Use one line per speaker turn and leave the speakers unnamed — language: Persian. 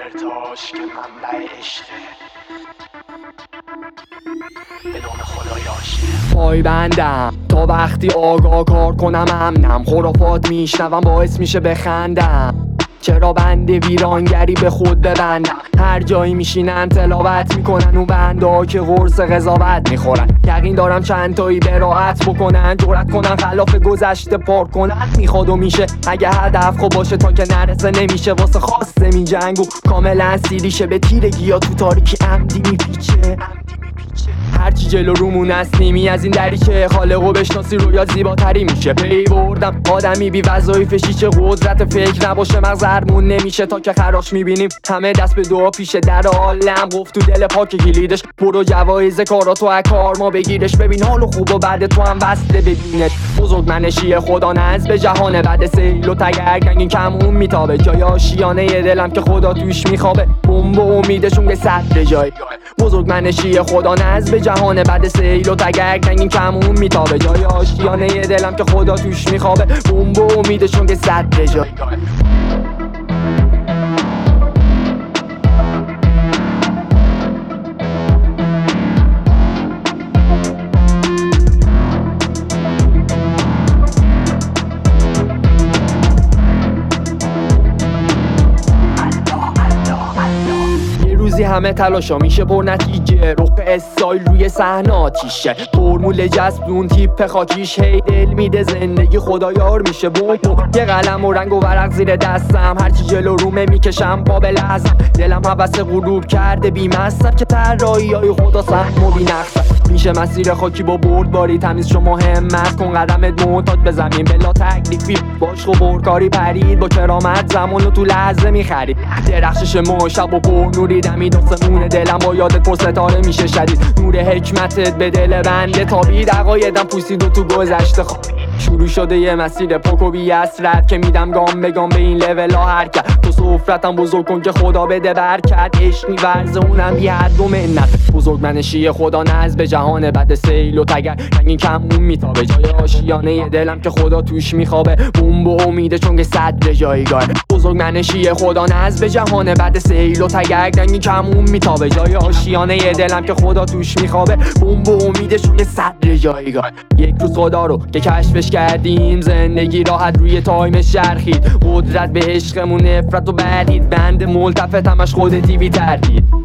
دلتاش که منبع عشقه، به نام خدایاش پای بندم تا وقتی آگاه کار کنم امنم. خرافات میشنوم باعث میشه بخندم. چرا بند ویرانگری به خود ببندم؟ هر جایی میشینن تلاوت میکنن اون بنده که قرص قضاوت میخورن. یقین دارم چند تایی براعت بکنن، جرأت کنن خلاف گذشته پار کنن. میخواد و میشه اگه هدف خوب باشه تا که نرسه نمیشه. واسه خواسته میجنگو کاملا سیریشه، به تیرگی یا تو تاریکی عمدی میپیچه. هرچی جلو رومون است نیمی از این دریچه، خالقو بشناسی رویات زیباتری میشه. پی بردم آدمی بی وظایف شیشه، قدرت فکر نباشه مغزرمون نمیشه. تا که خراش میبینیم همه دست به دعا پیشه. در عالم گفت تو دل پاک کلیدش، برو جوایز کاراتو از کار ما بگیرش. ببین حال خوب و بعد تو هم وصله ببینش. بزرگ منشی خدا نزد به جهان بعد سیل و تگرگ رنگین کمون میتابه. جای آشیانه دلم که خدا توش میخوابه، بمب و امیدشون به صدر جای. بزرگ منشی خدا نزد به جهان بعد سیل و تگرگ رنگین کمون میتابه. جای آشیانه دلم که خدا توش میخوابه، بمب و امیدشون که صدر جای. همه تلاشا میشه پر نتیجه، رخ استایل روی صحنه آتیشه. فرمول جذب اون تیپ خاکیش، هی دل میده زندگی خدایار میشه. بوم یه قلم و رنگ و ورق زیر دستم، هرچی جلو رومه میکشم پا به لحظم. دلم حوث غروب کرده بیمستم که طراحی های خدا سهم و بینقصم. میشه مسیر خاکی با بردباری تمیز، شما همت کن قدمت معتاد به زمین بلا تکلیفی. باش و برکاری پرید با کرامت زمانو تو لحظه میخرید. درخشش ما شب و پر نوری دمید آسمون دلم با یادت پر ستاره میشه شدید. نور حکمتت به دل بنده تابید، عقایدم پوسید و تو گذشته خوابید. شروع شده یه مسیر پاک و بی اسرت که میدم گام به گام به این لول ها حرکت. تو سفرتم بزرگ کن که خدا بده برکت، عشق می‌ورزه اونم بی حد و منت. بزرگ منشی خدا نزد به جهان بعد سیل و تگرگ رنگین کمون میتابه. جای آشیانه دلم که خدا توش میخوابه، بمب و امیده چون که صدر جایگاه. بزرگ منشی خدا نزد به جهان بعد سیل و تگرگ رنگین کمون میتابه. جای آشیانه دلم که خدا توش میخوابه، بمب و امیده چون که صدر جایگاه. یک روز خدا رو که کشفش کردیم، زندگی راحت روی تایمش چرخید. قدرت به عشقمون نفرت و برید، بند ملتفت همش خودتی بی تردید.